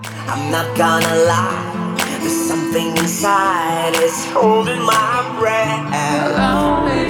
I'm not gonna lie, there's something inside, it's holding my breath.